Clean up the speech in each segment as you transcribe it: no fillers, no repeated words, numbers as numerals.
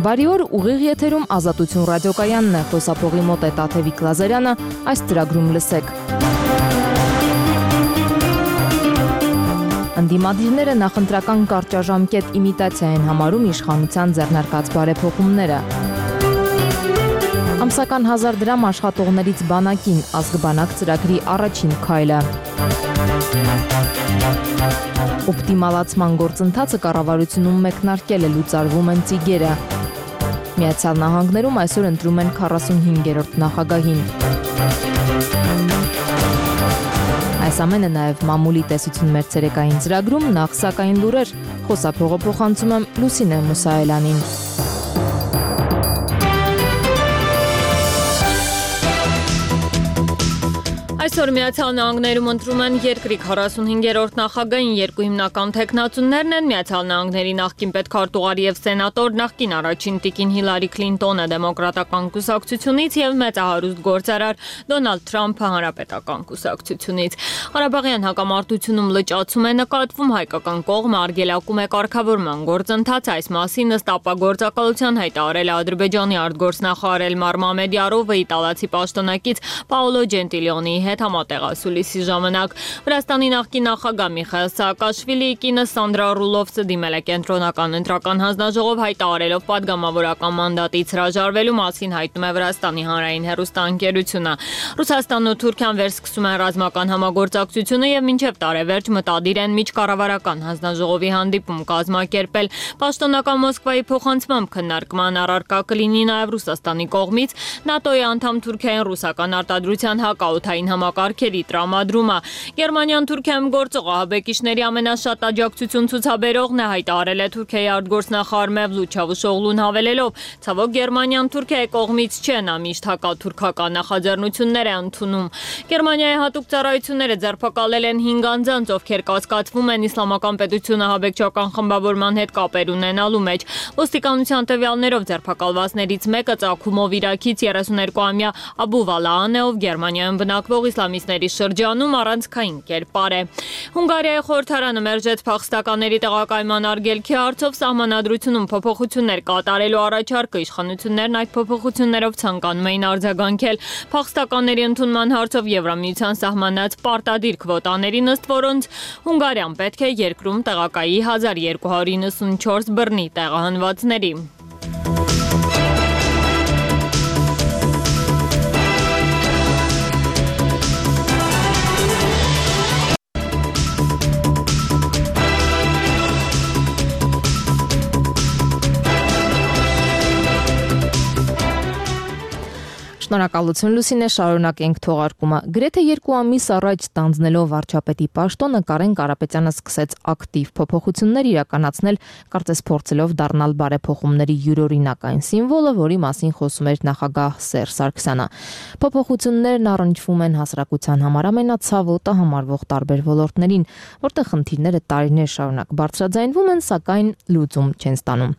Բարի օր, ուղիղ եթերում Ազատություն ռադիոկայանն է, խոսափողի մոտ է Տաթևիկ Լազարյանը, այս ծրագրում լսեք։ Ընդդիմադիրները նախընտրական կարճաժամկետ իմիտացիա են համարում իշխանության ձեռնարկած բարեփոխումները։ Ամսական 1000 դրամ աշխատողներից բանակին ազգբանակ ծրագրի առաջին քայլը։ Օպտիմալացման գործընթացը կառավարությունում մեկնարկել է, լուծարվում են ծիգերը։ Միացյալ Նահանգներում այսօր ընտրում են 45-րդ նախագահին։ Այս ամենը նաև մամուլի տեսություն մեր ցերեկային ծրագրում, նախ սակայն լուրեր, խոսափողը փոխանցում եմ Լուսինե Մուսայելյանին։ Այսօր Միացյալ Նահանգներում ընտրում են երկրի 45-րդ նախագահին, երկու հիմնական թեկնածուներն են Միացյալ Նահանգների նախկին պետքարտուղար եւ սենատոր, նախկին առաջին տիկին Հիլարի Քլինտոնը դեմոկրատական կուսակցությունից եւ մեծահարուստ գործարար Դոնալդ Թրամփը հանրապետական կուսակցությունից։ Ղարաբաղյան հակամարտությունում լճացում է նկատվում, հայկական կողմը արգելակում է կարգավորման գործընթացը, այս մասին ըստ ապագործակալության հայտարարել է Ադրբեջանի արտգործնախարար Էլմար Մամեդյարովը իտալացի պաշտոնակից Պաոլո Ջենտիլիոնիի հետ համատեղասուլիսի ժամանակ։ Վրաստանի նախկին նախագահ Միխայիլ Սաակաշվիլիի կինը Սանդրա Ռուլովսը դիմել է կենտրոնական ընտրական հանձնաժողով հայտարարելով պատգամավորական մանդատից հրաժարվելու մասին, հայտնում է Վրաստանի հանրային հեռուստաընկերությունը։ Ռուսաստանն ու Թուրքիան վերսկսում են ռազմական համագործակցությունը եւ մինչեւ տարեվերջ մտադիր են միջկառավարական հանձնաժողովի հանդիպում կազմակերպել։ Պաշտոնական Մոսկվայի փոխանցմամբ քննարկման առարկա կլինի նաեւ Ռուսաստանի կողմից ՆԱՏՕ-ի անդամ Թուրքիային ռուսական արտադրության հակաօդային համակարգերի տրամադրումը։ Գերմանիան Թուրքիայում գործող ահաբեկիչների ամենաշատ աջակցություն ցուցաբերողն է, հայտարարել է Թուրքիայի արտգործնախարար Մևլութ Չավուշօղլուն հավելելով. Ցավոք Գերմանիան Թուրքիայի կողմից չէ, նա միշտ հակաթուրքական նախաձեռնություններ է ընդունում։ Գերմանիայի հատուկ ծառայությունները ձերբակալել են 5 անձանց, ովքեր կասկածվում են իսլամական պետությունը ահաբեկչական խմբավորման հետ կապեր ունենալու մեջ։ Ոստիկանության տվյալներով ձերբակալվածներից մեկը ծագումով Իրաքից 32-ամյա Աբու Վալաան է, ով Գերմանիայում բնակվող իսլամիստների շրջանում առանցքային կերպար է։ Հունգարիայի խորհրդարանը մերժեց փախստականների տեղակայման արգելքի հարցով սահմանադրությունում փոփոխություններ կատարելու առաջարկը, իշխանություններն այդ փոփոխություններով ցանկանում էին արձագանքել փախստականների ընդունման հարցով Եվրամիության սահմանած պարտադիր քվոտաներին, ըստ որոնց Հունգարիան պետք է երկրում տեղակայի 1294 բռնի տեղահանվածների։ Շնորհակալություն Լուսինե, շարունակենք թողարկումը։ Գրեթե 2 ամիս առաջ ստանձնելով վարչապետի պաշտոնը Կարեն Կարապետյանը սկսեց ակտիվ փոփոխություններ իրականացնել, կարծես փորձելով դառնալ բարեփոխումների յուրօրինական սիմվոլը, որի մասին խոսում էր նախագահ Սերժ Սարգսյանը։ Փոփոխություններն առնչվում են հասարակության համար ամենացավոտը համարվող տարբեր ոլորտներին, որտեղ խնդիրները տարիներ շարունակ բարձրաձայնվում են, սակայն լուծում չեն ստանում։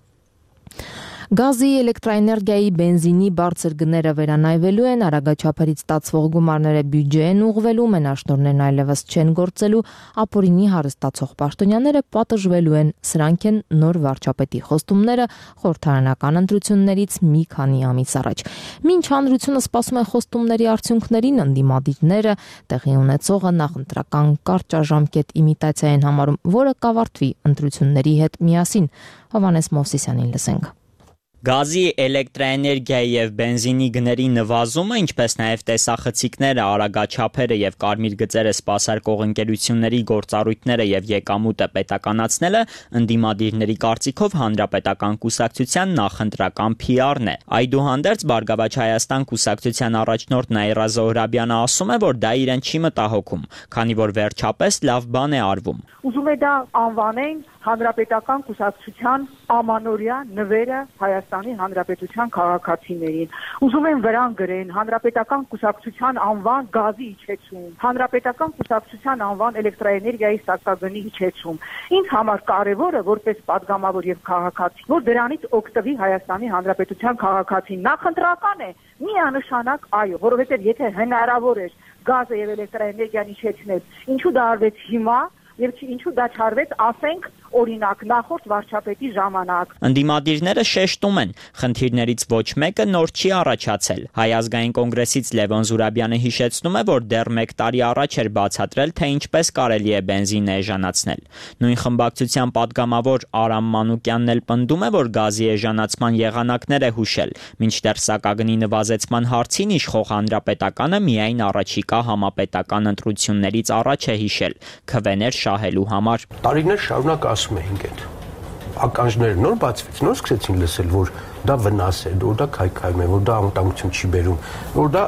Գազի, էլեկտրաէներգիայի, բենզինի բարձր գները վերանայվելու են, արագաչափերից ստացվող գումարները բյուջե են ուղղվելու, մենաշնորհներն այլևս չեն գործելու, ապօրինի հարստացող պաշտոնյաները պատժվելու են։ Սրանք են նոր վարչապետի խոստումները խորհրդարանական ընտրություններից մի քանի ամիս առաջ։ Մինչ հանրությունը սպասում է խոստումների արդյունքներին, ընդդիմադիրները տեղի ունեցողը նախընտրական կարճաժամկետ իմիտացիա են համարում, որը կավարտվի ընտրությունների հետ միասին։ Հովհաննես Մովսիսյանին լսենք։ Գազի, էլեկտրաէներգիայի եւ բենզինի գների նվազումը, ինչպես նաեւ տեսախցիկները, արագաչափերը եւ կարմիր գծերը սպասարկող ընկերությունների գործառույթները եւ եկամուտը պետականացնելը ընդդիմադիրների կարծիքով հանրապետական կուսակցության նախընտրական PR-ն է։ Այդուհանդերձ Բարգավաճ Հայաստան կուսակցության առաջնորդ Նաիրա Զոհրաբյանը ասում է, որ դա իրեն չի մտահոգում, քանի որ վերջապես լավ բան է արվում։ Ուզում է դա անվանեն հանրապետական կուսակցության ամանորյա նվերը Հայաստանի հանրապետության քաղաքացիներին։ Ուզում են վրան գրեն հանրապետական կուսակցության անվան գազի իջեցում, հանրապետական կուսակցության անվան էլեկտրաէներգիայի սակագնի իջեցում։ Ինձ համար կարևորը որպես падգամավոր եւ քաղաքացի, որ դրանից օգտվի Հայաստանի հանրապետության քաղաքացին։ Նախընտրական է միանշանակ այո, որովհետեւ եթե հնարավոր էր գազը եւ էլեկտրաէներգիան իջեցնել, ինչու դա արվեց հիմա? Եվ ինչու դա չարվեց, ասենք, օրինակ նախորդ վարչապետի ժամանակ։ Ընդդիմադիրները շեշտում են, խնդիրներից ոչ մեկը նոր չի առաջացել։ Հայ ազգային կոնգրեսից Լևոն Զուրաբյանը հիշեցնում է, որ դեռ 1 տարի առաջ էր բացատրել, թե ինչպես կարելի է բենզինը էժանացնել։ Նույն խմբակցության պատգամավոր Արամ Մանուկյանն էլ պնդում է, որ գազի էժանացման եղանակներ է հուշել, մինչդեռ սակագնի նվազեցման հարցին իշխող հանրապետականը միայն առաջիկա համապետական ընտրություններից առաջ է հիշել, քվեներ շահելու համար։ Տարիներ շարունակ ասում էինք այդ ականջները նոր բացվեց, նոր սկսեցին լսել, որ դա վնաս է, որ դա քայքայում է, որ դա անվտանգություն չի բերում, որ դա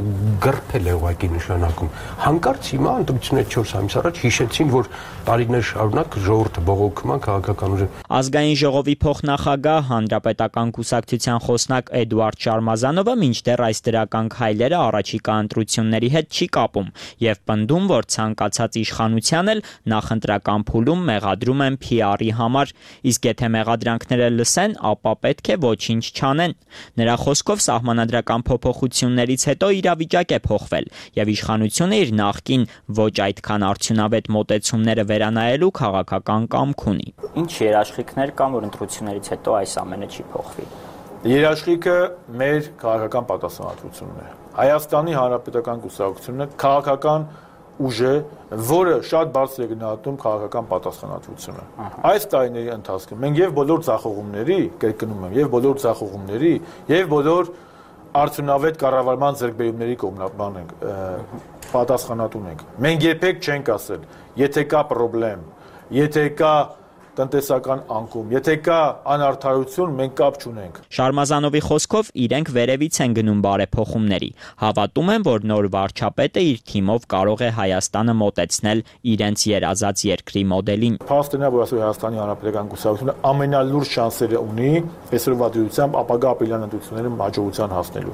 գրփել է ուղղակի նշանակում։ Հանկարծ հիմա ընտրությունից 4 ամիս առաջ հիշեցին, որ տարիներ շարունակ ժողովուրդը բողոքում է քաղաքական ուժը։ Ազգային ժողովի փոխնախագահ հանրապետական կուսակցության խոսնակ Էդուարդ Շարմազանովը մինչդեռ այս դրական քայլերը առաջիկա ընտրությունների հետ չի կապում եւ պնդում, որ ցանկացած իշխանության էլ նախընտրական փուլում մեղադրում են PR-ի համար, իսկ եթե մեղադրանքները լսեն, ապա պետք է ոչինչ չանեն։ Նրա խոսքով սահմանադրական փոփոխություններից հետո իրավիճակ է փոխվել եւ իշխանությունը իր նախկին ոչ այդքան արդյունավետ մոտեցումները վերանայելու քաղաքական կամք ունի։ Ինչ երաշխիքներ կան, որ ընտրություններից հետո այս ամենը չի փոխվի։ Երաշխիքը մեր քաղաքական պատասխանատվությունն է։ Հայաստանի Հանրապետական կուսակցությունը քաղաքական ուժ է, որը շատ բարձր է գնահատում քաղաքական պատասխանատվությունը։ Այս տարիների ընթացքում մենք եւ բոլոր ձախողումների, կրկնում եմ, եւ բոլոր ձախողումների, եւ բոլոր արդյունավետ կառավարման ձեռքբերումների կողմնաբան ենք, պատասխանատու ենք։ Մենք երբեք չենք ասել, եթե կա խնդրեմ, եթե կա տնտեսական անկում, եթե կա անարդարություն, մենք կապ չունենք։ Շարմազանովի խոսքով իրենք վերևից են գնում բարեփոխումների։ Հավատում են, որ նոր վարչապետը իր թիմով կարող է Հայաստանը մոտեցնել իրենց երազած երկրի մոդելին։ Փաստն է, որ ասում Հայաստանի Հանրապետական կուսակցությունը ամենալուրջ շանսերը ունի այսօրվա դրությամբ ապագա ապրիլյան ընտրություններում հաջողության հասնելու։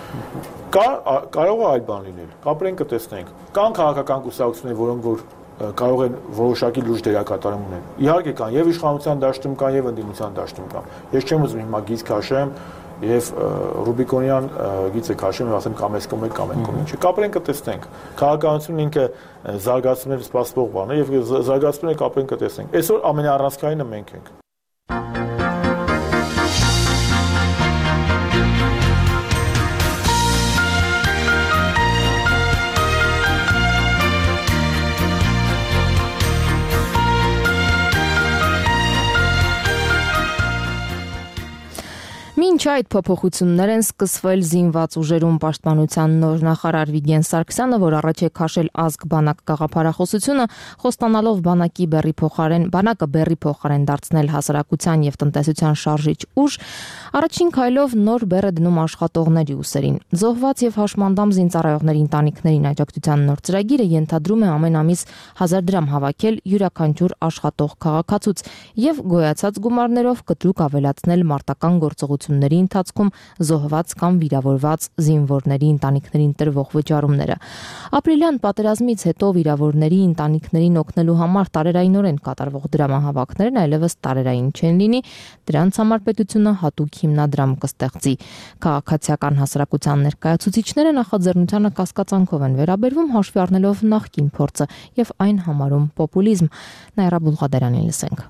Կարող է այլ բան լինել։ Կապրենք կտեսնենք։ Կան քաղաքական կուսակցություններ, որոնք որ կարող են որոշակի լուրջ դերակատարում ունեն։ Իհարկե կան եւ իշխանության դաշտում կան եւ ընդդիմության դաշտում կան։ Ես չեմ ուզում հիմա գիծ քաշեմ եւ Ռուբիկոնյան գիծը քաշեմ եւ ասեմ կամ էս կողմ կամ այն կողմ։ Չէ, կապրենք կտեսնենք։ Քաղաքականությունն ինքը զարգացումներ սպասվող բան է եւ զարգացումները կապրենք կտեսնենք։ Այսօր ամենաառանցքայինը մենք ենք։ Մինչ այդ փոփոխություններ են սկսվել զինված ուժերում պաշտպանության նոր նախարար Վիգեն Սարգսյանը, որ առաջ է քաշել ազգ բանակ գաղափարախոսությունը, խոստանալով բանակը բեռի փոխարեն դարձնել հասարակության եւ տնտեսության շարժիչ ուժ, առաջին քայլով նոր բեռ է դնում աշխատողների ուսերին։ Զոհված եւ հաշմանդամ զինծառայողների ընտանիքներին աջակցության նոր ծրագիրը ենթադրում է ամեն ամիս 1000 դրամ հավաքել յուրաքանչյուր աշխատող քաղաքացուց եւ գոյացած գումարներով կտրուկ ավելացնել մարտական գործողությունների ընթացքում զոհված կամ վիրավորված զինվորների ընտանիքներին տրվող վճարումները։ Ապրիլյան պատերազմից հետո վիրավորների ընտանիքներին օգնելու համար տարերայինորեն կատարվող դրամահավաքներն այլևս տարերային չեն լինի, դրանց համար պետությունը հատուկ հիմնադրամ կստեղծի։ Քաղաքացիական հասարակության ներկայացուցիչները նախաձեռնությանը կասկածանքով են վերաբերվում, հաշվի առնելով նախկին փորձը եւ այն համարում պոպուլիզմ։ Նաիրա Բուլղադարյանին լսենք։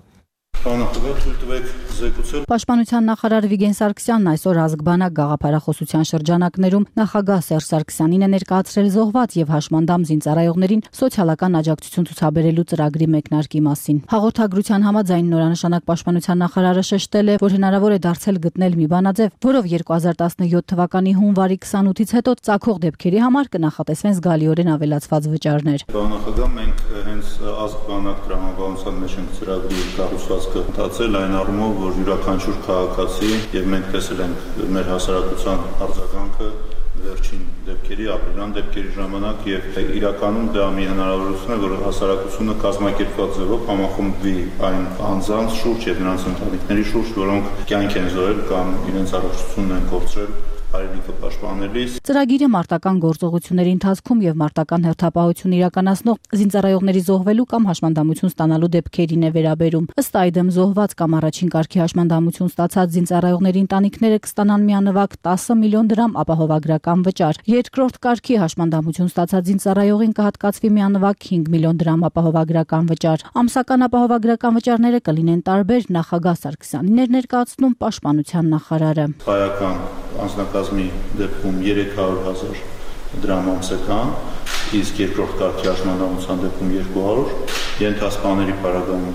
Պաշտպանության նախարար Վիգեն Սարգսյանն այսօր ազգբանակ գաղափարախոսության շրջանակներում նախագահ Սերժ Սարգսյանին է ներկայացրել զոհված եւ հաշմանդամ զինծառայողներին սոցիալական աջակցություն ցուցաբերելու ծրագրի մեկնարկի մասին։ Հաղորդագրության համաձայն նորանշանակ պաշտպանության նախարարը շեշտել է, որ հնարավոր է դարձել գտնել մի բանաձև, որով 2017 թվականի հունվարի 28-ից հետո ծագող դեպքերի համար կնախատեսվեն զգալիորեն ավելացված վճարներ։ Նախագահ մենք հենց ազգբանակ տրամաբանության մեջ ենք ծրագրի կառուցվածքը ընթացել այն առումով, որ յուրաքանչյուր քաղաքացի եւ մենք տեսել ենք մեր հասարակության արձագանքը վերջին դեպքերի, ապրիլյան դեպքերի ժամանակ եւ իրականում դա մի հնարավորություն է, որ հասարակությունը կազմակերպված ձևով համախմբվի այն անձանց շուրջ եւ նրանց ընտանիքների շուրջ, որոնք կյանք են զոհել կամ իրենց առողջությունն են կորցրել հայրենի հայրենիքը պաշտպանելիս։ Ծրագիրը մարտական գործողությունների ընթացքում եւ մարտական հերթապահություն իրականացնող զինծառայողների զոհվելու կամ հաշմանդամություն ստանալու դեպքերին է վերաբերում։ Ըստ այդմ զոհված կամ առաջին կարգի հաշմանդամություն ստացած զինծառայողների ընտանիքները կստանան միանվագ 10 միլիոն դրամ ապահովագրական վճար։ Երկրորդ կարգի հաշմանդամություն ստացած զինծառայողին կհատկացվի միանվագ 5 միլիոն դրամ ապահովագրական վճար։ Ամսական ապահովագրական վճարները կլինեն տարբեր, նախագահ Սարգսյանին էր ներկայացնում պաշտպանության նախարարը։ Հայական անձնակազմի դեպքում 300,000 դրամ ամսական, իսկ երկրորդ կարգի հաշմանդամության դեպքում 200, ենթասպաների պարագայում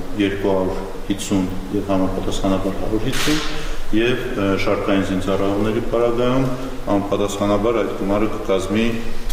250 եւ համապատասխանաբար 150 եւ շարքային զինծառայողների պարագայում անպատասխանաբար այդ գումարը կկազմի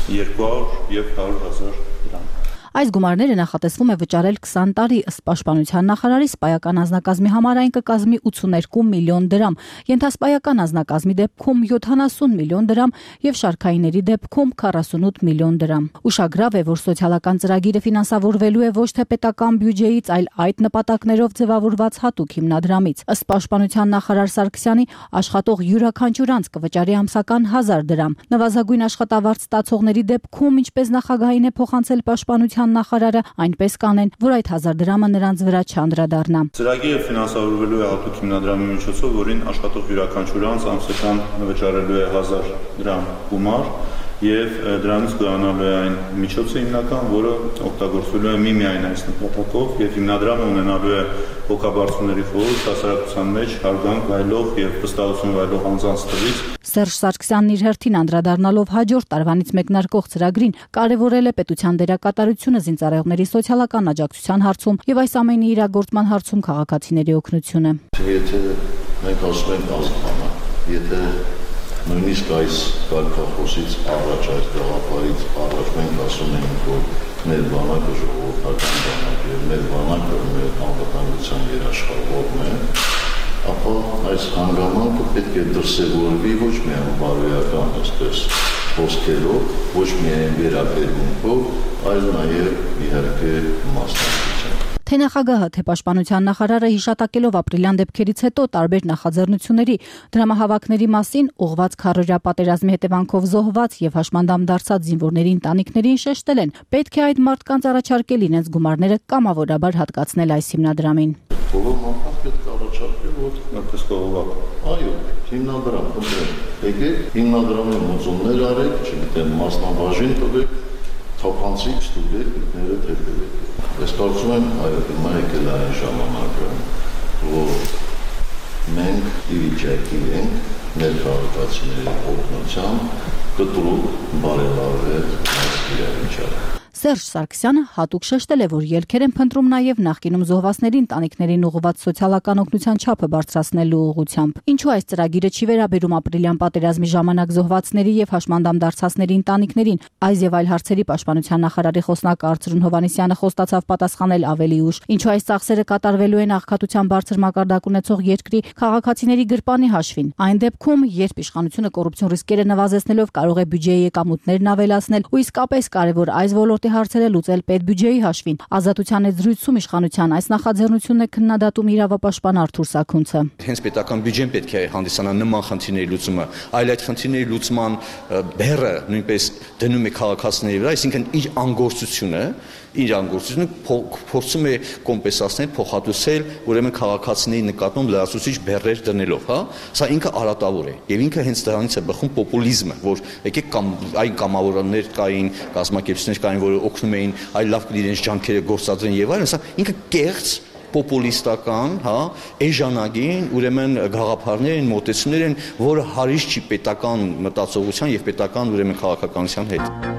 200 եւ 100,000 դրամ։ Այս գումարները նախատեսվում է վճարել 20 տարի, ըստ պաշտպանության նախարարի սպայական անձնակազմի համար այն կկազմի 82 միլիոն դրամ, ենթասպայական անձնակազմի դեպքում 70 միլիոն դրամ եւ շարքայինների դեպքում 48 միլիոն դրամ։ Ուշագրավ է, որ սոցիալական ծրագիրը ֆինանսավորվելու է ոչ թե պետական բյուջեից, այլ այդ նպատակներով ձևավորված հատուկ հիմնադրամից։ Ըստ պաշտպանության նախարար Սարգսյանի, աշխատող յուրաքանչյուր անձ կվճարի ամսական 1000 դրամ։ Նվազագույն աշխատավարձ ստացողների դեպքում, ինչպես նախագահին է փոխանցել պաշտպանության նախարարը, այնպես կանեն, որ այդ 1000 դրամը նրանց վրա չանդրադառնա։ Ծրագիրը ֆինանսավորվելու է հատուկ հիմնադրամի միջոցով, որին աշխատող յուրաքանչյուր անձ ամսական վճարելու է 1000 դրամ գումար եւ դրանից գրանալու է այն միջոցը հիմնական, որը օգտագործվելու է միմիայն այս նպատակով եւ հիմնադրամը ունենալու է հոգաբարձուների խորհուրդ, հասարակության մեջ հարգանք վայելող եւ վստահություն վայելող անձանց տվից։ Սերժ Սարգսյանն իր հերթին անդրադառնալով հաջորդ տարվանից մեկնարկող ծրագրին կարևորել է պետության դերակատարությունը զինծառայողների սոցիալական աջակցության հարցում եւ այս ամենի իրագործման հարցում քաղաքացիների օգնությունը։ Եթե մենք ասում ենք ազգանա, եթե նույնիսկ այս կարգախոսից առաջ, այս գաղափարից առաջ մենք ասում ենք, որ մեր բանակը ժողովրդական բանակ է, մեր բանակը մեր անվտանգության երաշխավորն է, ապա այս հանգամանքը պետք է դրսևորվի ոչ միայն բարոյական այսպես խոսքերով, ոչ միայն վերաբերմունքով, այլ նաև իհարկե մասնակցությամբ։ Թե նախագահը, թե պաշտպանության նախարարը հիշատակելով ապրիլյան դեպքերից հետո տարբեր նախաձեռնությունների, դրամահավաքների մասին ուղղված քարոզիա պատերազմի հետևանքով զոհված եւ հաշմանդամ դարձած զինվորների ընտանիքներին շեշտել են, պետք է այդ մարդկանց առաջարկել իրենց գումարները կամավորաբար հատկացնել այս հիմնադրամին։ Բոլոր մարդկանց պետք է առաջարկել, որ որպես կողովակ։ Այո, հիմնադրամ կտրեք։ Եկեք հիմնադրամի մոծումներ արեք, չգիտեմ, մասնաբաժին տվեք, թափանցիկ ստուգեք, ինքներդ հետևեք։ Ես կարծում եմ, այո, հիմա եկել է այն ժամանակը, որ մենք ի վիճակի ենք մեր քաղաքացիների օգնությամբ կտրուկ բարելավել այս իրավիճակը։ Սերժ Սարգսյանը հատուկ շեշտել է, որ ելքեր են փնտրում նաև նախկինում զոհվածների ընտանիքներին ուղղված սոցիալական օգնության չափը բարձրացնելու ուղղությամբ։ Ինչու այս ծրագիրը չի վերաբերում ապրիլյան պատերազմի ժամանակ զոհվածների եւ հաշմանդամ դարձածների ընտանիքներին, այս եւ այլ հարցերի պաշտպանության նախարարի խոսնակ Արծրուն Հովհաննիսյանը խոստացավ պատասխանել ավելի ուշ։ Ինչու այս ծախսերը կատարվելու են աղքատության բարձր մակարդակ ունեցող երկրի քաղաքացիների գրպանի հաշվին։ Այն դեպքում, երբ իշխանությունը կոռուպցիոն ռիսկերը նվազեցնելով կարող է բյուջեի եկամուտներն ավելացնել ու իսկապես կարևոր այս ոլորտի հարցերը լուծել պետբյուջեի հաշվին։ Ազատության այդ զրույցում իշխանության այս նախաձեռնությունն է քննադատում իրավապաշտպան Արթուր Սաքունցը։ Հենց պետական բյուջեն պետք է հանդիսանա նման խնդիրների լուծումը, այլ այդ խնդիրների լուծման բեռը նույնպես դնում է քաղաքացիների վրա, այսինքն իր անգործությունը փորձում է կոմպենսացնել, փոխհատուցել, ուրեմն քաղաքացիների նկատմամբ լրացուցիչ բեռեր դնելով, հա։ Սա ինքը արատավոր է եւ ինքը հենց դրանից է բխում պոպուլիզմը, որ եկեք կամ այն կամավորներ կային, կազմակերպություններ կային, որ օգնում էին այլ լավ իրենց ջանքերը գործադրեն եւ այլն, սա ինքը կեղծ պոպուլիստական, հա, էժանագին, ուրեմն գաղափարներ են, մոտեցումներ են, որը հարիշ չի պետական մտածողության եւ պետական ուրեմն քաղաքականության հետ։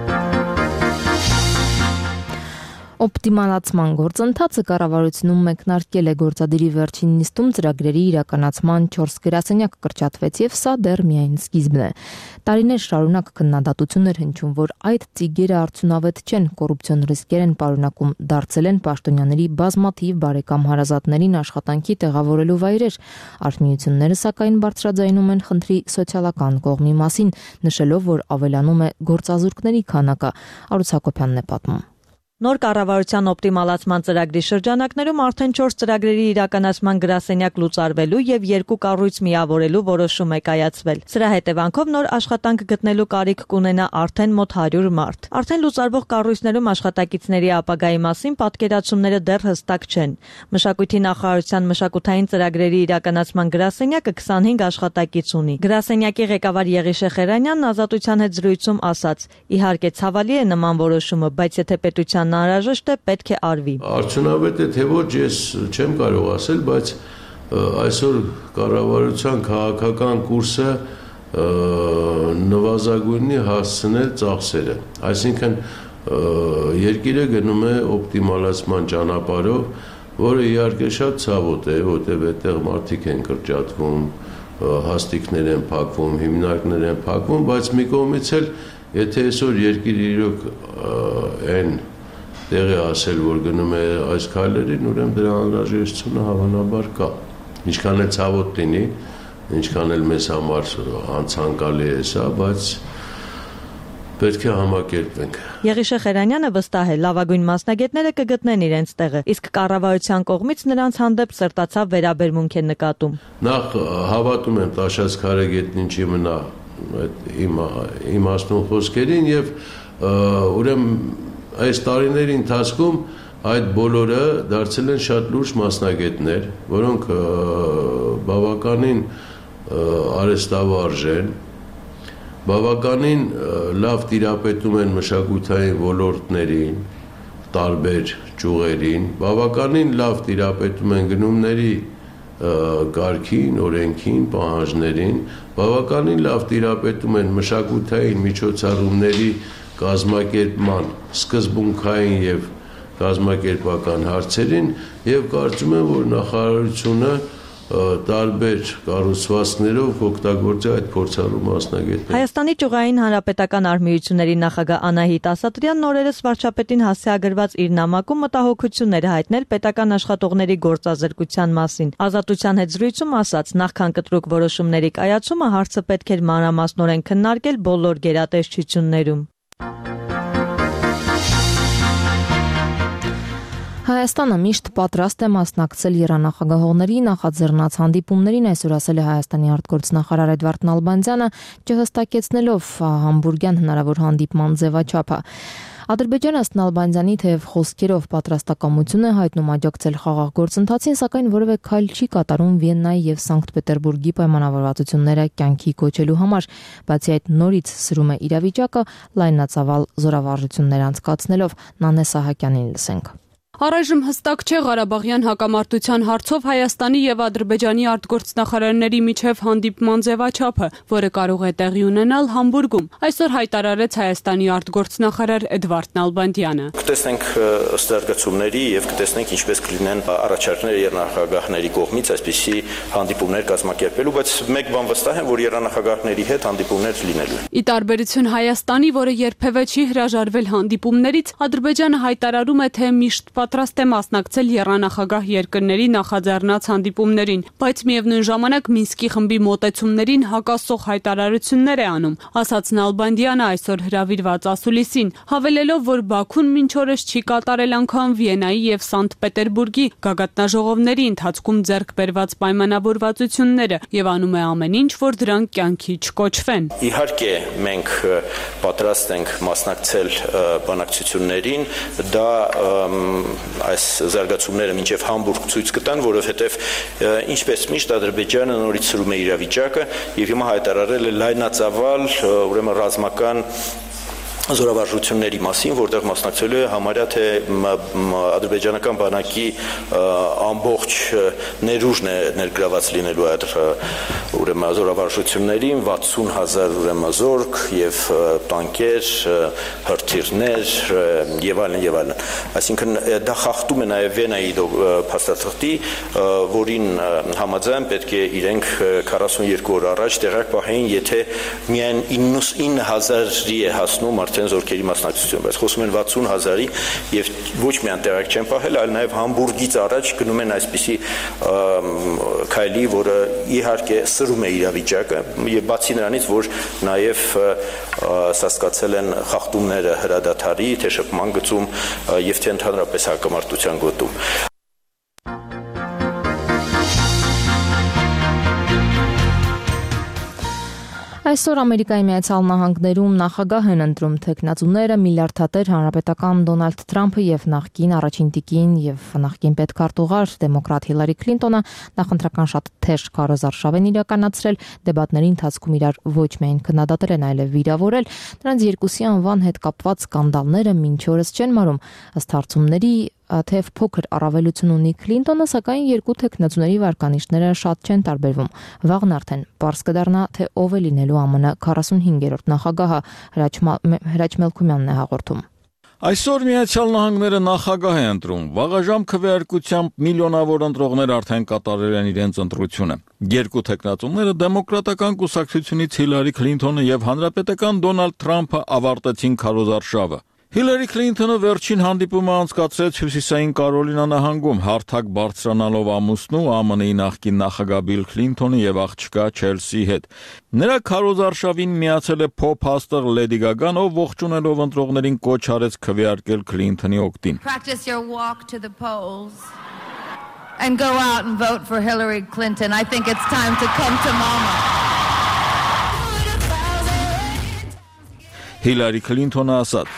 Օպտիմալացման գործընթացը կառավարությունում մեկնարկել է գործադիրի վերջին նիստում ծրագրերի իրականացման 4 գրասենյակ կրճատվեց եւ սա դեռ միայն սկիզբն է։ Տարիներ շարունակ քննադատություններ հնչում, որ այդ ծիգերը արդյունավետ չեն, կոռուպցիոն ռիսկեր են պարունակում, դարձել են պաշտոնյաների բազմաթիվ բարեկամ հարազատներին աշխատանքի տեղավորելու վայրեր։ Արհմիությունները սակայն բարձրաձայնում են խնդրի սոցիալական կողմի մասին, նշելով, որ ավելանում է գործազուրկների քանակը։ Արուց Հակոբյանն է պատմում։ Նոր կառավարության օպտիմալացման ծրագրի շրջանակներում արդեն 4 ծրագրերի իրականացման գրասենյակ լուծարվելու եւ 2 կառույց միավորելու որոշում է կայացվել։ Սրա հետևանքով նոր աշխատանք գտնելու կարիք կունենա արդեն մոտ 100 մարդ։ Արդեն լուծարվող կառույցներում աշխատակիցների ապագայի մասին պատկերացումները դեռ հստակ չեն։ Մշակույթի նախարարության մշակութային ծրագրերի իրականացման գրասենյակը 25 աշխատակից ունի։ Գրասենյակի ղեկավար Եղիշե Խերանյանն Ազատության հետ զրույցում ասաց. «Իհարկե ցավալի է նման որոշումը, բայց եթե պետության անհրաժեշտ է, պետք է արվի»։ Արդյունավետ է թե ոչ, ես չեմ կարող ասել, բայց այսօր կառավարության քաղաքական կուրսը նվազագույնի հասցնել ծախսերը։ Այսինքն երկիրը գնում է օպտիմալացման ճանապարհով, որը իհարկե շատ ցավոտ է, որտեղ այդտեղ մարդիկ են կրճատվում, հաստիկներ են փակվում, հիմնարկներ են փակվում, բայց մի կողմից էլ եթե այսօր երկիրը իրոք այն տեղի ասել, որ գնում է այս քայլերին, ուրեմն դրա անհրաժեշտությունը հավանաբար կա։ Ինչքան էլ ցավոտ լինի, ինչքան էլ մեզ համար անցանկալի է սա, բայց պետք է համակերպվենք։ Եղիշե Խերանյանը վստահ է, լավագույն մասնագետները կգտնեն իրենց տեղը, իսկ կառավարության կողմից նրանց հանդեպ սրտացավ վերաբերմունք է նկատում։ Նախ հավատում եմ Տաշած Քարեգետին չի մնա իմաստուն խոսքերին եւ ուրեմն այս տարիների ընթացքում այդ բոլորը դարձել են շատ լուրջ մասնագետներ, որոնք բավականին արհեստավարժ են, բավականին լավ տիրապետում են մշակութային ոլորտներին, տարբեր ճյուղերին, բավականին լավ տիրապետում են գնումների գարքին, օրենքին, պահանջներին, բավականին լավ տիրապետում են մշակութային միջոցառումների կազմակերպման սկզբունքային եւ կազմակերպական հարցերին եւ կարծում եմ, որ նախարարությունը տարբեր կառուցվածքներով կօգտագործի այդ փորձառու մասնագետները։ Հայաստանի ճյուղային հանրապետական արհմիությունների նախագահ Անահիտ Ասատրյանն օրերս վարչապետին հասցեագրված իր նամակում մտահոգություններ հայտնել պետական աշխատողների գործազրկության մասին։ Ազատության հետ զրույցում ասաց, նախքան կտրուկ որոշումների կայացումը հարցը պետք էր մանրամասնորեն քննարկել բոլոր գերատեսչություններում։ Հայաստանը միշտ պատրաստ է մասնակցել եռանախագահողների նախաձեռնած հանդիպումներին, այսօր ասել է Հայաստանի արտգործնախարար Էդվարդ Նալբանդյանը, չհստակեցնելով համբուրգյան հնարավոր հանդիպման ձևաչափը։ Ադրբեջանը ըստ Նալբանդյանի թեև խոսքերով պատրաստակամություն է հայտնում աջակցել խաղաղ գործընթացին, սակայն որևէ քայլ չի կատարում Վիեննայի եւ Սանկտ Պետերբուրգի պայմանավորվածությունները կյանքի կոչելու համար, բացի այդ նորից սրում է իրավիճակը լայնածավալ զորավարժություններ անցկացնելով։ Նանե Սահակյանին լսենք։ Առայժմ հստակ չէ Ղարաբաղյան հակամարտության հարցով Հայաստանի եւ Ադրբեջանի արտգործնախարարների միջև հանդիպման ձևաչափը, որը կարող է տեղի ունենալ Համբուրգում։ Այսօր հայտարարեց Հայաստանի արտգործնախարար Էդվարդ Նալբանդյանը։ Կտեսնենք ստեղծությունների եւ կտեսնենք ինչպես կլինեն առաջարկները եռնախագահների կողմից այսպիսի հանդիպումներ կազմակերպելու, բայց մեկ բան վստահ եմ, որ եռնախագահների հետ հանդիպումներ լինելու են։ Ի տարբերություն Հայաստանի, որը երբևէ չի հրաժարվել հանդիպումներից, Ադրբեջանը հայտարարում է, թե միշտ պատրաստ է մասնակցել եռանախագահ երկրների նախաձեռնած հանդիպումներին, բայց միևնույն ժամանակ Մինսկի խմբի մոտեցումներին հակասող հայտարարություններ է անում, ասաց Նալբանդյանը այսօր հրավիրված ասուլիսին, հավելելով, որ Բաքուն մինչ օրս չի կատարել անգամ Վիեննայի եւ Սանկտ Պետերբուրգի գագաթնաժողովների ընթացքում ձեռք բերված պայմանավորվածությունները եւ անում է ամեն ինչ, որ դրանք կյանքի չկոչվեն։ Իհարկե, մենք պատրաստ ենք մասնակցել բանակցություններին, դա այս զարգացումները մինչև Համբուրգ ցույց կտան, որովհետև ինչպես միշտ Ադրբեջանը նորից սրում է իրավիճակը եւ հիմա հայտարարել է լայնածավալ, ուրեմն ռազմական զորավարժությունների մասին, որտեղ մասնակցելու է համարյա թե ադրբեջանական բանակի ամբողջ ներուժն է ներգրաված լինելու այդ ուրեմն զորավարժություններին 60,000 ուրեմն զորք եւ տանկեր, հրթիռներ եւ այլն եւ այլն։ Այսինքն դա խախտում է նաեւ Վիեննայի փաստաթղթի, որին համաձայն պետք է իրենք 42 օր առաջ տեղակ պահեին, եթե միայն 99,000-ի է հասնում արդեն զորքերի մասնակցություն, բայց խոսում են 60,000-ի եւ ոչ միայն տեղակ չեն պահել, այլ նաեւ Համբուրգից առաջ գնում են այսպիսի քայլի, որը իհարկե սրում է իրավիճակը եւ բացի նրանից, որ նաեւ սասկացել են խախտումները հրադադարի, թե շփման գծում եւ թե ընդհանրապես հակամարտության գոտում։ Այսօր Ամերիկայի Միացյալ Նահանգներում նախագահ են ընտրում թեկնածուները միլիարդատեր հանրապետական Դոնալդ Թրամփը եւ նախկին առաջին տիկին եւ նախկին պետքարտուղար դեմոկրատ Հիլարի Քլինտոնը նախընտրական շատ թեժ քարոզարշավ են իրականացրել, դեպատների ընթացքում իրար ոչ միայն քննադատել են, այլև վիրավորել, նրանց երկուսի անվան հետ կապված սկանդալները մինչ օրս չեն մարում, ըստ հարցումների թեև փոքր առավելություն ունի Քլինտոնը, սակայն երկու թեկնածուների վարկանիշները շատ չեն տարբերվում։ Վաղն արդեն պարզ կդառնա, թե ով է լինելու ԱՄՆ 45-րդ նախագահը, Հրաչ Մելքումյանն է հաղորդում։ Այսօր Միացյալ Նահանգները նախագահ է ընտրում։ Վաղաժամ քվեարկությամբ միլիոնավոր ընտրողներ արդեն կատարել են իրենց ընտրությունը։ Երկու թեկնածուները դեմոկրատական կուսակցությունից Հիլարի Քլինտոնը եւ հանրապետական Դոնալդ Թրամփը ավարտեցին քարոզարշավը։ Հիլարի Քլինտոնը վերջին հանդիպումը անցկացրեց Հյուսիսային Կարոլինա նահանգում, հարթակ բարձրանալով ամուսնու ԱՄՆ-ի նախկին նախագահ Բիլ Քլինտոնի եւ աղջկա Չելսի հետ։ Նրա քարոզարշավին միացել է փոփ հաստղ Լեդի Գագան, ով ողջունելով ընտրողներին կոչ արեց քվեարկել Քլինտոնի օգտին։ Practice your walk to the polls and go out and vote for Hillary Clinton. I think it's time to come to mama. Հիլարի Քլինտոնը ասաց.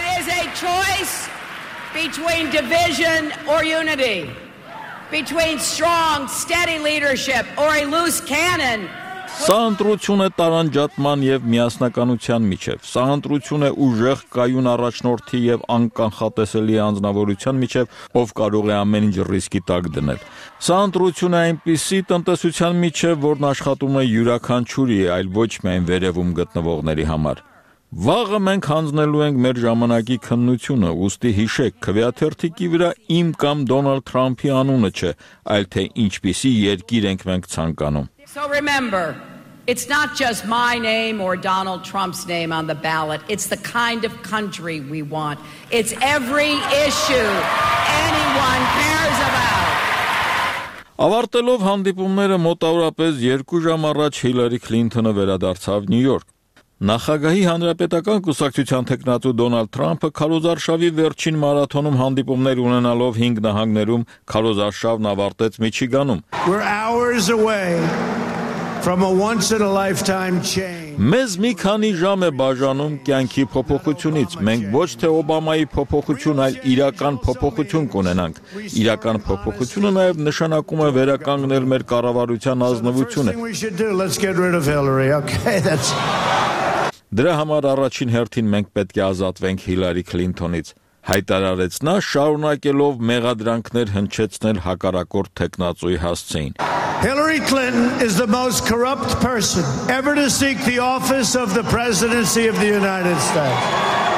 Between division or unity, between strong, steady leadership or a loose cannon. Սա ընտրություն է տարանջատման եւ միասնականության միջև։ Սա ընտրություն է ուժեղ կայուն առաջնորդի եւ անկանխատեսելի անձնավորության միջև, ով կարող է ամեն ինչ ռիսկի տակ դնել։ Սա ընտրություն է այնպիսի տնտեսության միջև, որն աշխատում է յուրաքանչյուրի, այլ ոչ միայն վերևում գտնվողների համար։ Վաղը մենք հանձնելու ենք մեր ժամանակի քննությունը, ուստի հիշեք, քվեաթերթիկի վրա իմ կամ Դոնալդ Թրամփի անունը չէ, այլ թե ինչպիսի երկիր ենք մենք ցանկանում։ So remember, it's not just my name or Donald Trump's name on the ballot. It's the kind of country we want. It's every issue anyone cares about. Ավարտելով հանդիպումները մոտավորապես 2 ժամ առաջ Հիլարի Քլինտոնը վերադարձավ Նյու Յորք։ Նախագահի հանրապետական կուսակցության թեկնածու Դոնալդ Թրամփը քարոզարշավի վերջին մարաթոնում հանդիպումներ ունենալով 5 նահանգներում քարոզարշավն ավարտեց Միչիգանում։ We're hours away from a once in a lifetime change. Մեզ մի քանի ժամ է բաժանում կյանքի փոփոխությունից։ Մենք ոչ թե Օբամայի փոփոխություն, այլ իրական փոփոխություն կունենանք։ Իրական փոփոխությունը նաև նշանակում է վերականգնել մեր կառավարության ազնվությունը։ Let's get rid of Hillary. Okay, that's Դրա համար առաջին հերթին մենք պետք է ազատվենք Հիլարի Քլինտոնից, հայտարարեց նա, շարունակելով մեղադրանքներ հնչեցնել հակառակորդ թեկնածուի հասցեին։ Hillary Clinton is the most corrupt person ever to seek the office of the presidency of the United States.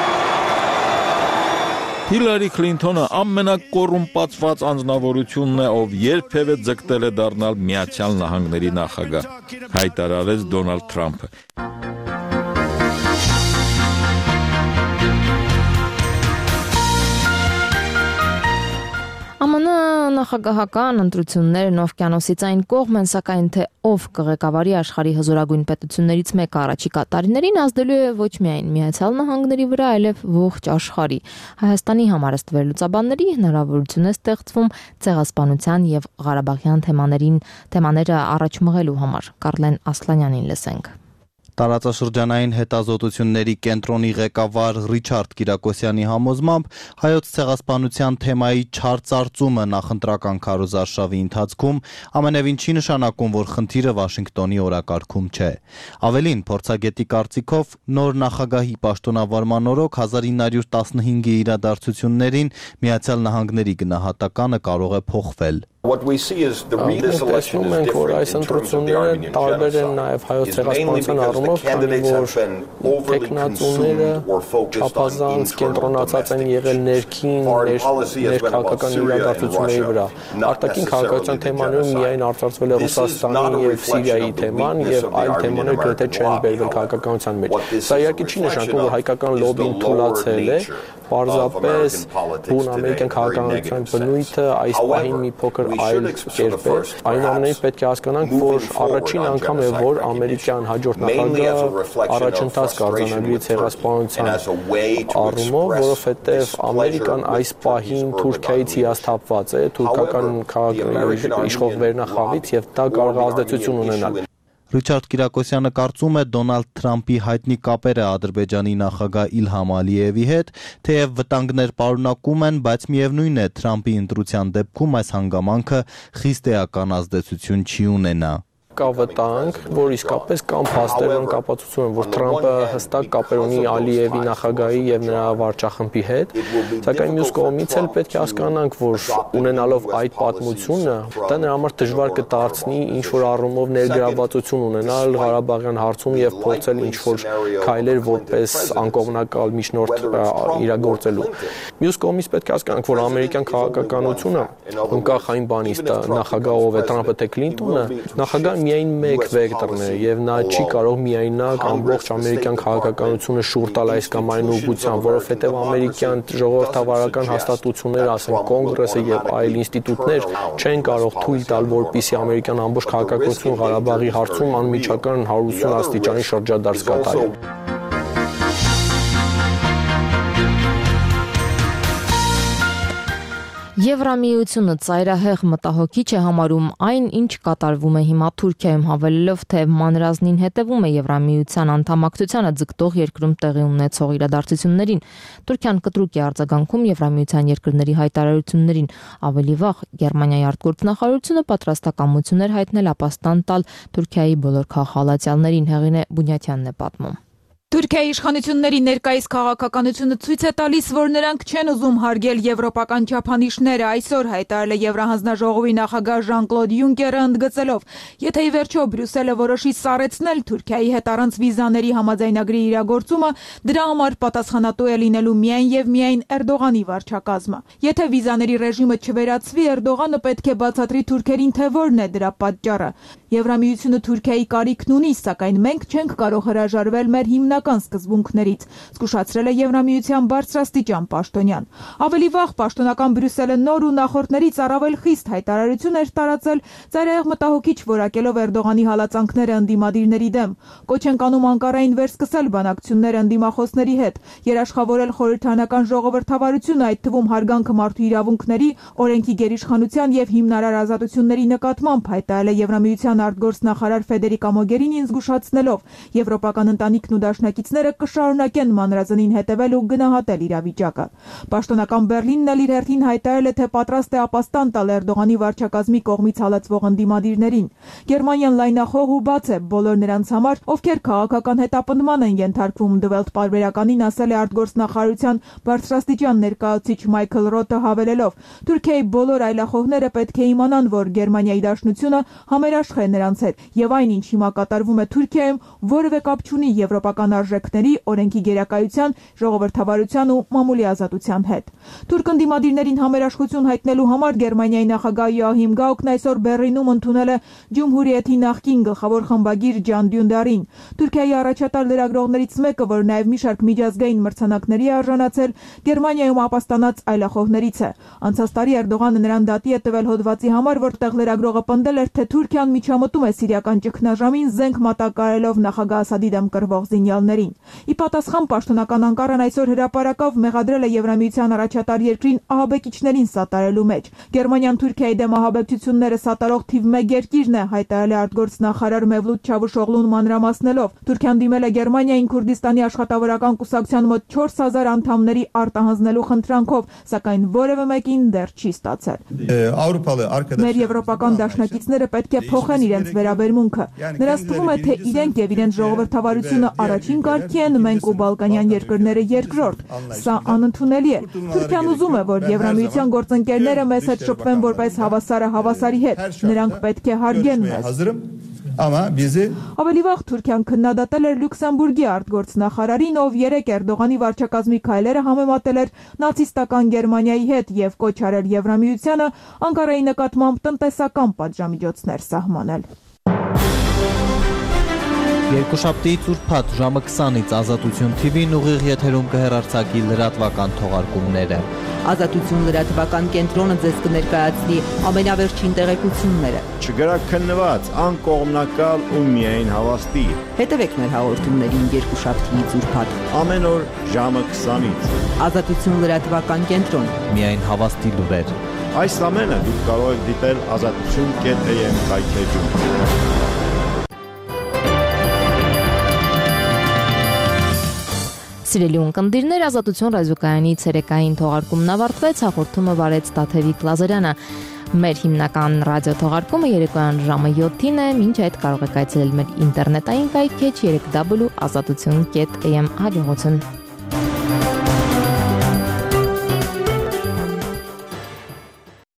Հիլարի Քլինտոնը ամենակոռումպացված անձնավորությունն է, ով երբևէ ձգտել է դառնալ Միացյալ Նահանգների նախագահ, հայտարարեց Դոնալդ Թրամփը։ ԱՄՆ նախագահական ընտրություններն օվկիանոսից այն կողմ են, սակայն թե ով կղեկավարի աշխարհի հզորագույն պետություններից մեկը առաջիկա տարիներին ազդելու է ոչ միայն Միացյալ Նահանգների վրա, այլև ողջ աշխարհի։ Հայաստանի համար ըստ վերլուծաբանների հնարավորություն է ստեղծվում ցեղասպանության եւ Ղարաբաղյան թեմաները առաջ մղելու համար։ Կարլեն Ասլանյանին լսենք։ Տարածաշրջանային հետազոտությունների կենտրոնի ղեկավար Ռիչարդ Կիրակոսյանի համոզմամբ հայոց ցեղասպանության թեմայի չարծարծումը նախընտրական քարոզարշավի ընթացքում ամենևին չի նշանակում, որ խնդիրը Վաշինգտոնի օրակարգում չէ։ Ավելին, փորձագետի կարծիքով նոր նախագահի պաշտոնավարման օրոք 1915-ի իրադարձություններին Միացյալ Նահանգների գնահատականը կարող է փոխվել։ Տեսնում ենք, որ այս ընտրությունները տարբեր են նաև հայոց ցեղասպանության առումով, քանի որ տեխնացուները չափազանց կենտրոնացած են եղել ներքին ներքաղաքական իրադարձությունների վրա։ Արտաքին քաղաքացիական թեմաներում միայն արձարծվել է Ռուսաստանի եւ Սիրիայի թեման եւ այլ թեմաներ գրեթե չեն բերվել քաղաքականության մեջ։ Սա իհարկե չի նշանակում, որ հայկական լոբին թուլացել է, պարզապես բուն ամերիկյան քաղաքականության բնույթը այս պահին մի փոքր այլ կերպ է։ Այնուամենայնիվ պետք է հասկանանք, որ առաջին անգամ է, որ ամերիկյան հաջորդ նախագահը առաջընթաց կարձանագրի ցեղասպանության առումով, որովհետև Ամերիկան այս պահին Թուրքիայից հիասթափված է, թուրքական իշխող վերնախավից եւ դա կարող է ազդեցություն ունենալ։ Ռիչարդ Կիրակոսյանը կարծում է Դոնալդ Թրամփի հայտնի կապերը Ադրբեջանի նախագահ Իլհամ Ալիևի հետ, թեև վտանգներ պարունակում են, բայց միևնույն է Թրամփի ընտրության դեպքում այս հանգամանքը խիստ էական ազդեցություն չի ունենա։ Կա վտանգ, որ իսկապես կամ փաստեր են կապացուցում, որ Թրամփը հստակ կապեր ունի Ալիևի նախագահի եւ նրա վարչախմբի հետ, սակայն մյուս կողմից էլ պետք է հասկանանք, որ ունենալով այդ պատմությունը, դա նրա համար դժվար կդարձնի ինչ-որ առումով ներգրավվածություն ունենալ Ղարաբաղյան հարցում եւ փորձել ինչ-որ քայլեր որպես անկողմնակալ միջնորդ իրագործելու։ Մյուս կողմից պետք է հասկանանք, որ ամերիկյան քաղաքականությունը անկախ այն բանից նախագահ ով է Թրամփը թե Քլինտոնը, նախագահը միայն մեկ վեկտորն է եւ նա չի կարող միայնակ ամբողջ ամերիկյան քաղաքականությունը շուրջ տալ այս կամ այն ուղղությամբ, որովհետեւ ամերիկյան ժողովրդավարական հաստատությունները, ասենք կոնգրեսը եւ այլ ինստիտուտներ չեն կարող թույլ տալ, որպեսզի ամերիկյան ամբողջ քաղաքականությունը Ղարաբաղի հարցում անմիջական 180 աստիճանի շրջադարձ կատարի։ Եվրամիությունը ծայրահեղ մտահոգիչ է համարում այն, ինչ կատարվում է հիմա Թուրքիայում, հավելելով, թե մանրազնին հետևում է Եվրամիության անդամակցությանը ձգտող երկրում տեղի ունեցող իրադարձություններին։ Թուրքիան կտրուկ է արձագանքում Եվրամիության երկրների հայտարարություններին։ Ավելի վաղ Գերմանիայի արտգործնախարարությունը պատրաստակամություն էր հայտնել ապաստան տալ Թուրքիայի բոլոր քաղաքացիներին, Հեղինե Բունյաթյանն է պատմում։ Թուրքիայի իշխանությունների ներկայիս քաղաքականությունը ցույց է տալիս, որ նրանք չեն ուզում հարգել եվրոպական չափանիշները, այսօր հայտարարել է Եվրահանձնաժողովի նախագահ Ժան-Կլոդ Յունկերը, ընդգծելով, եթե ի վերջո Բրյուսելը որոշի սառեցնել Թուրքիայի հետ առանց վիզաների համաձայնագրի իրագործումը, դրա համար պատասխանատու է լինելու միայն եւ միայն Էրդողանի վարչակազմը։ Եթե վիզաների ռեժիմը չվերացվի, Էրդողանը պետք է բացատրի թուրքերին, թե որն է դրա պատճառը։ Եվրամիությունը Թուրքիայի կարիքն ունի, սակայն մենք չենք կարող հրաժարվել մեր հիմնական սկզբունքներից, զգուշացրել է Եվրամիության բարձրաստիճան պաշտոնյան։ Ավելի վաղ պաշտոնական Բրյուսելը նոր ու նախորդներից առավել խիստ հայտարարություն էր տարածել, ծայրահեղ մտահոգիչ որակելով Էրդողանի հալածանքները ընդդիմադիրների դեմ։ Կոչ են անում Անկարային վերսկսել բանակցությունները ընդդիմախոսների հետ, երաշխավորել խորհրդարանական ժողովրդավարությունը, այդ թվում հարգանքը մարդու իրավունքների, օրենքի գերիշխանության եւ հիմնարար ազատությունների նկատմամբ, հայտարարել է Եվրամիության արտգործնախարար Ֆեդերիկա Մոգերինին, զգուշացնելով եվրոպական ընտանիքն ու դաշնակիցները կշարունակեն մանրազնին հետևել ու գնահատել իրավիճակը։ Պաշտոնական Բեռլինն էլ իր հերթին հայտարարել է, թե պատրաստ է ապաստան տալ Էրդողանի վարչակազմի կողմից հալածվող ընդդիմադիրներին։ Գերմանիան լայնախոհ ու բաց է բոլոր նրանց համար, ովքեր քաղաքական հետապնդման են ենթարկվում, Դվելտ պարբերականին ասել է արտգործնախարարության բարձրաստիճան ներկայացուցիչ Մայքլ Ռոթը, հավելելով. Թուրքիայի բոլոր այլախոհները պետք է իմանան, որ Գերմանիայի դաշնությունը համերաշխ է նրանց հետ, եւ այն, ինչ հիմա կատարվում է Թուրքիայում, որևէ կապ չունի եվրոպական արժեքների, օրենքի գերակայության, ժողովրդավարության ու մամուլի ազատության հետ։ Թուրք ընդդիմադիրներին համերաշխություն հայտնելու համար Գերմանիայի նախագահ Յոահիմ Գաուկն այսօր Բեռլինում ընդունել է Ջումհուրիեթի նախկին գլխավոր խմբագիր Ջան Դյունդարին։ Թուրքիայի առաջատար լրագրողներից մեկը, որ նաև մի շարք միջազգային մրցանակների է արժանացել, Գերմանիայում ապաստանած այլախոհներից է։ Անցած տարի Էրդողանը նրան դատի է տվել հոդվածի համար, որտեղ լրագրողը պնդել էր, թե Թուրքիան միջամտում է սիրիական ճգնաժամին, զենք մատակարարելով նախագահ Ասադի դեմ կռվող զինյալներին։ Ի պատասխան պաշտոնական Անկարան այսօր հրապարակավ մեղադրել է Եվրամիության առաջատար երկրին ահաբեկիչներին սատարելու մեջ։ Գերմանիան Թուրքիայի դեմ ահաբեկչությունները սատարող թիվ 1 երկիրն է, հայտարարել է արտգործնախարար Մևլութ Չավուշօղլուն մանրամասնելով։ Թուրքիան դիմել է Գերմանիային Քուրդիստանի աշխատավորական կուսակցության մոտ 4000 անդամների արտահանձնելու խնդրանքով, սակայն որևէ մեկին դեռ չի ստացել։ Մեր եվրոպական դաշնակիցները պետք է փոխեն իրենց վերաբերմունքը։ Նրանց թվում է, թե իրենք եւ իրենց ժողովրդավարությունը առաջին նույն կարգի են մենք ու Բալկանյան երկրները երկրորդ։ Սա անընդունելի է։ Թուրքիան ուզում է, որ Եվրամիության գործընկերները մեզ հետ շփվեն որպես հավասարը հավասարի հետ։ Նրանք պետք է հարգեն մեզ։ Ավելի վաղ Թուրքիան քննադատել էր Լյուքսեմբուրգի արտգործնախարարին, ով 3 Էրդողանի վարչակազմի քայլերը համեմատել էր նացիստական Գերմանիայի հետ եւ կոչ արել Եվրամիությանը Անկարայի նկատմամբ տնտեսական պատժամիջոցներ սահմանել։ Երկուշաբթիից ուրբաթ ժամը 20-ից Ազատություն TV-ն ուղիղ եթերում կհեռարձակի լրատվական թողարկումները։ Ազատություն լրատվական կենտրոնը ձեզ կներկայացնի ամենավերջին տեղեկությունները։ Չգրաքննված, անկողմնակալ ու միայն հավաստի։ Հետևեք մեր հաղորդումներին երկուշաբթիից ուրբաթ ամեն օր ժամը 20-ից։ Ազատություն լրատվական կենտրոն։ Միայն հավաստի լուրեր։ Այս ամենը դուք կարող եք դիտել azatutun.am կայքեջում։ Սիրելի ունկնդիրներ, Ազատություն ռադիոկայանի ցերեկային թողարկումն ավարտվեց, հաղորդումը վարեց Տաթևիկ Լազարյանը։ Մեր հիմնական ռադիոթողարկումը երեկոյան ժամը 7-ին է, մինչ այդ կարող եք այցելել մեր ինտերնետային կայքեջ www.azatutun.am հաջողություն։